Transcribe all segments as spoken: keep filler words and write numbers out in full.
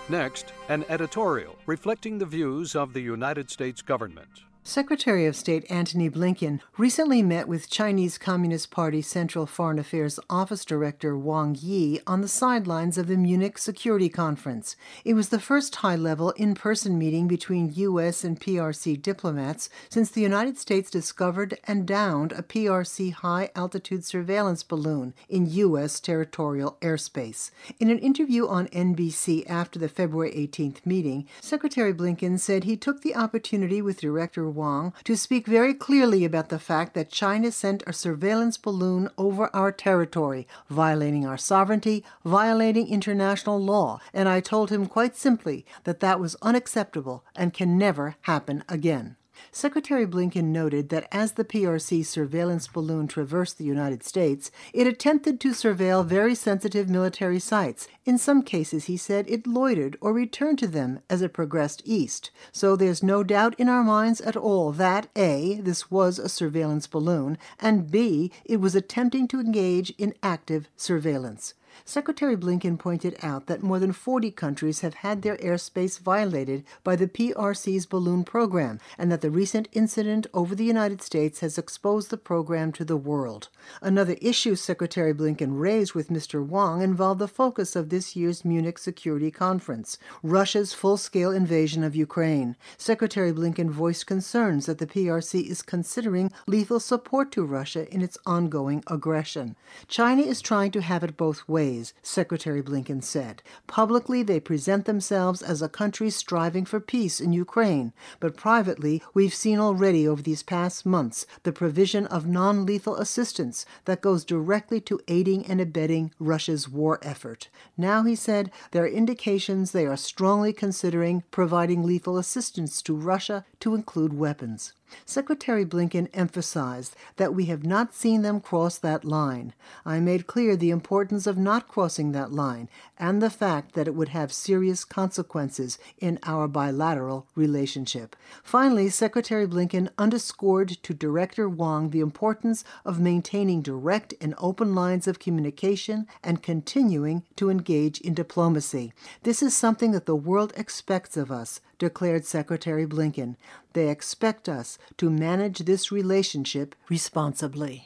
Next, an editorial reflecting the views of the United States government. Secretary of State Antony Blinken recently met with Chinese Communist Party Central Foreign Affairs Office Director Wang Yi on the sidelines of the Munich Security Conference. It was the first high-level in-person meeting between U S and P R C diplomats since the United States discovered and downed a P R C high-altitude surveillance balloon in U S territorial airspace. In an interview on N B C after the February eighteenth meeting, Secretary Blinken said he took the opportunity with Director Wang to speak very clearly about the fact that China sent a surveillance balloon over our territory, violating our sovereignty, violating international law, and I told him quite simply that that was unacceptable and can never happen again. Secretary Blinken noted that as the P R C surveillance balloon traversed the United States, it attempted to surveil very sensitive military sites. In some cases, he said, it loitered or returned to them as it progressed east. So there's no doubt in our minds at all that, A, this was a surveillance balloon, and B, it was attempting to engage in active surveillance. Secretary Blinken pointed out that more than forty countries have had their airspace violated by the P R C's balloon program, and that the recent incident over the United States has exposed the program to the world. Another issue Secretary Blinken raised with Mister Wang involved the focus of this year's Munich Security Conference, Russia's full-scale invasion of Ukraine. Secretary Blinken voiced concerns that the P R C is considering lethal support to Russia in its ongoing aggression. China is trying to have it both ways, Secretary Blinken said. Publicly, they present themselves as a country striving for peace in Ukraine, but privately, we've seen already over these past months the provision of non-lethal assistance that goes directly to aiding and abetting Russia's war effort. Now, he said, there are indications they are strongly considering providing lethal assistance to Russia to include weapons. Secretary Blinken emphasized that we have not seen them cross that line. I made clear the importance of not crossing that line and the fact that it would have serious consequences in our bilateral relationship. Finally, Secretary Blinken underscored to Director Wang the importance of maintaining direct and open lines of communication and continuing to engage in diplomacy. This is something that the world expects of us, declared Secretary Blinken. They expect us to manage this relationship responsibly.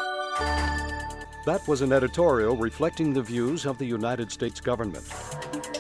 That was an editorial reflecting the views of the United States government.